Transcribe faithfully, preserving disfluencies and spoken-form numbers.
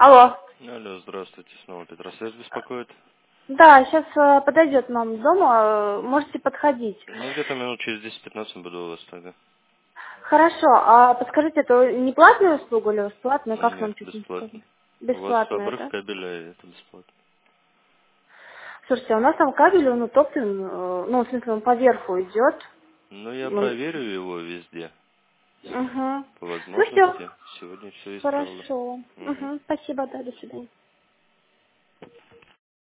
Алло. Алло, здравствуйте, снова Петросвет беспокоит. Да, сейчас подойдет мама дома, э, можете подходить. Ну, где-то минут через десять-пятнадцать буду у вас тогда. Хорошо, а подскажите, это не платная услуга или бесплатная? Как Нет, нам чуть не бесплатно. сказали? У вас Бесплатная, обрыв да? кабеля, и это бесплатно. Слушайте, а у нас там кабель, он утоплен, э, ну, в смысле, он поверху идет. Ну, я Ну, проверю его везде. угу. По Ну все, возможности. Сегодня все исправлю. хорошо. Мгм. Угу. Спасибо, да, до свидания.